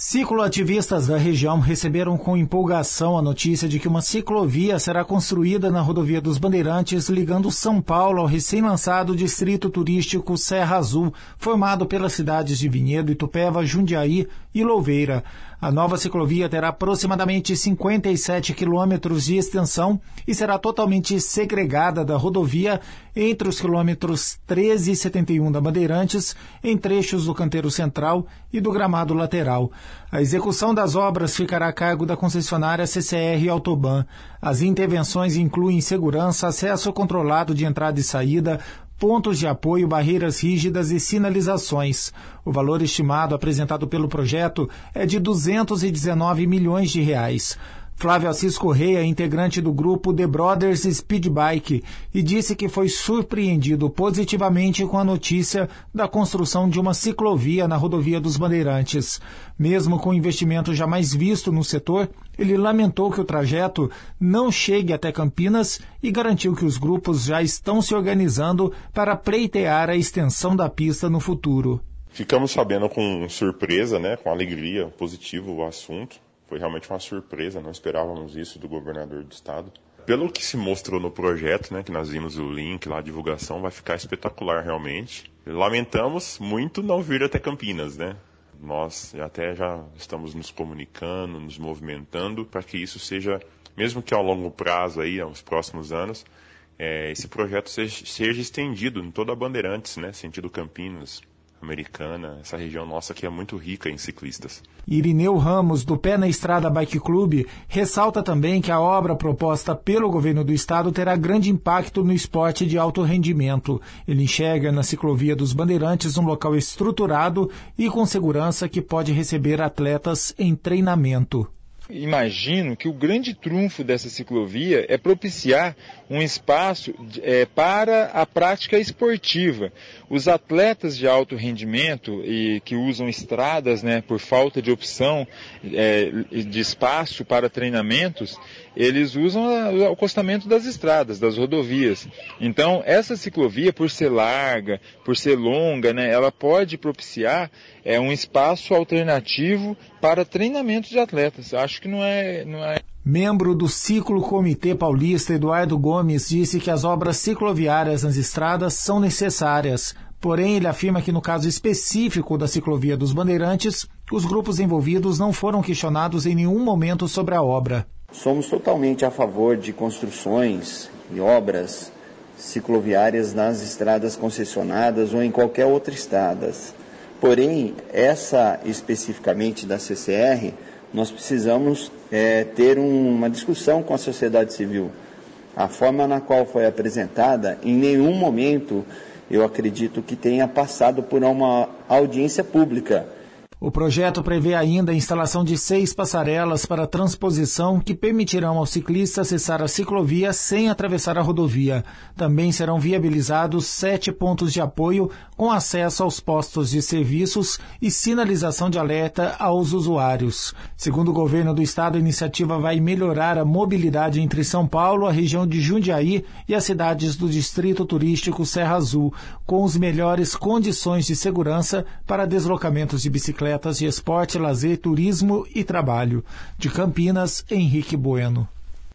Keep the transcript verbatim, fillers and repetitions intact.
Cicloativistas da região receberam com empolgação a notícia de que uma ciclovia será construída na rodovia dos Bandeirantes, ligando São Paulo ao recém-lançado distrito turístico Serra Azul, formado pelas cidades de Vinhedo, Itupeva, Jundiaí e Louveira. A nova ciclovia terá aproximadamente cinquenta e sete quilômetros de extensão e será totalmente segregada da rodovia entre os quilômetros treze e setenta e um da Bandeirantes, em trechos do canteiro central e do gramado lateral. A execução das obras ficará a cargo da concessionária C C R Autoban. As intervenções incluem segurança, acesso controlado de entrada e saída, pontos de apoio, barreiras rígidas e sinalizações. O valor estimado apresentado pelo projeto é de duzentos e dezenove milhões de reais. Flávio Assis Correia, integrante do grupo The Brothers Speed Bike, e disse que foi surpreendido positivamente com a notícia da construção de uma ciclovia na rodovia dos Bandeirantes. Mesmo com o investimento jamais visto no setor, ele lamentou que o trajeto não chegue até Campinas e garantiu que os grupos já estão se organizando para pleitear a extensão da pista no futuro. Ficamos sabendo com surpresa, né, com alegria, positivo o assunto. Foi realmente uma surpresa, não esperávamos isso do governador do estado. Pelo que se mostrou no projeto, né, que nós vimos o link lá, a divulgação, vai ficar espetacular realmente. Lamentamos muito não vir até Campinas, né? Nós até já estamos nos comunicando, nos movimentando para que isso seja, mesmo que ao longo prazo, aí, aos próximos anos, é, esse projeto seja, seja estendido em toda a Bandeirantes, né, sentido Campinas, Americana, essa região nossa que é muito rica em ciclistas. Irineu Ramos, do Pé na Estrada Bike Club, ressalta também que a obra proposta pelo governo do estado terá grande impacto no esporte de alto rendimento. Ele enxerga na ciclovia dos Bandeirantes um local estruturado e com segurança que pode receber atletas em treinamento. Imagino que o grande trunfo dessa ciclovia é propiciar um espaço é, para a prática esportiva. Os atletas de alto rendimento e que usam estradas, né, por falta de opção é, de espaço para treinamentos, eles usam o acostamento das estradas, das rodovias. Então, essa ciclovia, por ser larga, por ser longa, né, ela pode propiciar é, um espaço alternativo para treinamento de atletas. Acho que não é... Não é... Membro do Ciclo Comitê Paulista, Eduardo Gomes, disse que as obras cicloviárias nas estradas são necessárias. Porém, ele afirma que no caso específico da ciclovia dos Bandeirantes, os grupos envolvidos não foram questionados em nenhum momento sobre a obra. Somos totalmente a favor de construções e obras cicloviárias nas estradas concessionadas ou em qualquer outra estrada. Porém, essa especificamente da C C R, nós precisamos é, ter um, uma discussão com a sociedade civil. A forma na qual foi apresentada, em nenhum momento eu acredito que tenha passado por uma audiência pública. O projeto prevê ainda a instalação de seis passarelas para transposição que permitirão ao ciclista acessar a ciclovia sem atravessar a rodovia. Também serão viabilizados sete pontos de apoio com acesso aos postos de serviços e sinalização de alerta aos usuários. Segundo o governo do estado, a iniciativa vai melhorar a mobilidade entre São Paulo, a região de Jundiaí e as cidades do distrito turístico Serra Azul, com as melhores condições de segurança para deslocamentos de bicicleta de esporte, lazer, turismo e trabalho. De Campinas, Henrique Bueno.